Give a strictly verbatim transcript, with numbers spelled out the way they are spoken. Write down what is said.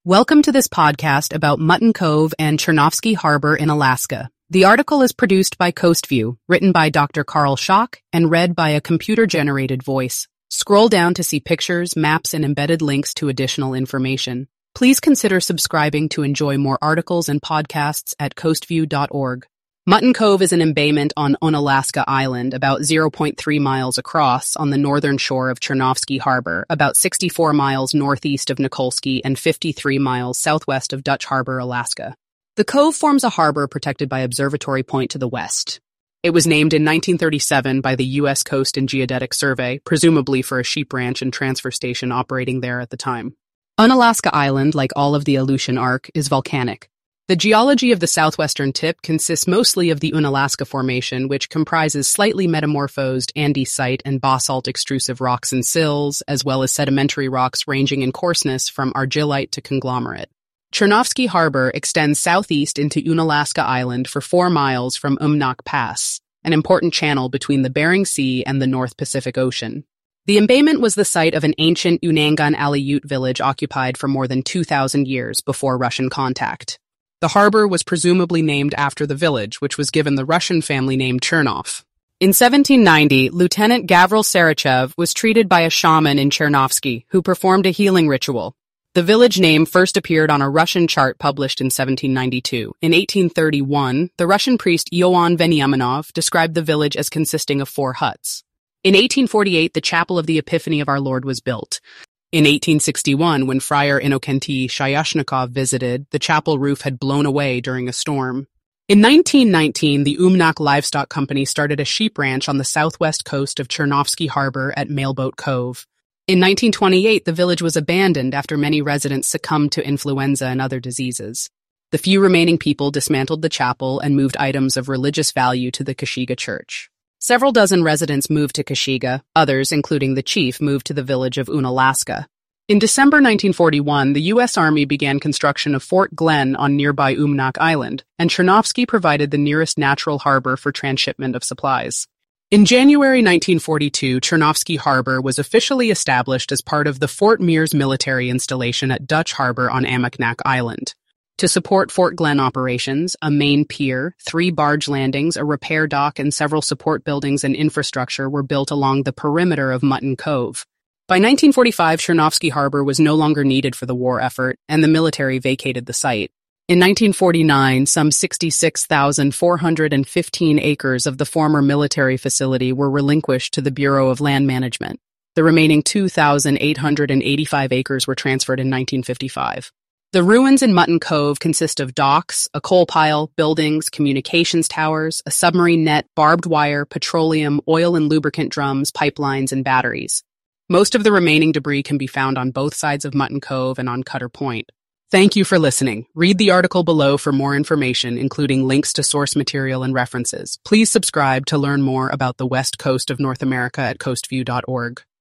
Welcome to this podcast about Mutton Cove and Chernovsky Harbor in Alaska. The article is produced by CoastView, written by Doctor Carl Schock, and read by a computer-generated voice. Scroll down to see pictures, maps, and embedded links to additional information. Please consider subscribing to enjoy more articles and podcasts at coastview dot org. Mutton Cove is an embayment on Unalaska Island, about zero point three miles across on the northern shore of Chernovsky Harbor, about sixty-four miles northeast of Nikolsky and fifty-three miles southwest of Dutch Harbor, Alaska. The cove forms a harbor protected by Observatory Point to the west. It was named in nineteen thirty-seven by the U S Coast and Geodetic Survey, presumably for a sheep ranch and transfer station operating there at the time. Unalaska Island, like all of the Aleutian Arc, is volcanic. The geology of the southwestern tip consists mostly of the Unalaska Formation, which comprises slightly metamorphosed andesite and basalt extrusive rocks and sills, as well as sedimentary rocks ranging in coarseness from argillite to conglomerate. Chernovsky Harbor extends southeast into Unalaska Island for four miles from Umnak Pass, an important channel between the Bering Sea and the North Pacific Ocean. The embayment was the site of an ancient Unangan Aleut village occupied for more than two thousand years before Russian contact. The harbor was presumably named after the village, which was given the Russian family name Chernov. In seventeen ninety, Lieutenant Gavril Sarachev was treated by a shaman in Chernovsky, who performed a healing ritual. The village name first appeared on a Russian chart published in seventeen ninety-two. In eighteen thirty-one, the Russian priest Ioan Veniaminov described the village as consisting of four huts. In eighteen forty-eight, the Chapel of the Epiphany of Our Lord was built. In eighteen sixty-one, when Friar Innokenty Shayashnikov visited, the chapel roof had blown away during a storm. In nineteen nineteen, the Umnak Livestock Company started a sheep ranch on the southwest coast of Chernovsky Harbor at Mailboat Cove. In nineteen twenty-eight, the village was abandoned after many residents succumbed to influenza and other diseases. The few remaining people dismantled the chapel and moved items of religious value to the Kashiga Church. Several dozen residents moved to Kashiga, others, including the chief, moved to the village of Unalaska. In December nineteen forty-one, the U S Army began construction of Fort Glenn on nearby Umnak Island, and Chernovsky provided the nearest natural harbor for transshipment of supplies. In January nineteen forty-two, Chernovsky Harbor was officially established as part of the Fort Mears military installation at Dutch Harbor on Amoknak Island. To support Fort Glenn operations, a main pier, three barge landings, a repair dock, and several support buildings and infrastructure were built along the perimeter of Mutton Cove. By nineteen forty-five, Chernovsky Harbor was no longer needed for the war effort, and the military vacated the site. In nineteen forty-nine, some sixty-six thousand four hundred fifteen acres of the former military facility were relinquished to the Bureau of Land Management. The remaining two thousand eight hundred eighty-five acres were transferred in nineteen fifty-five. The ruins in Mutton Cove consist of docks, a coal pile, buildings, communications towers, a submarine net, barbed wire, petroleum, oil and lubricant drums, pipelines, and batteries. Most of the remaining debris can be found on both sides of Mutton Cove and on Cutter Point. Thank you for listening. Read the article below for more information, including links to source material and references. Please subscribe to learn more about the west coast of North America at coastview dot org.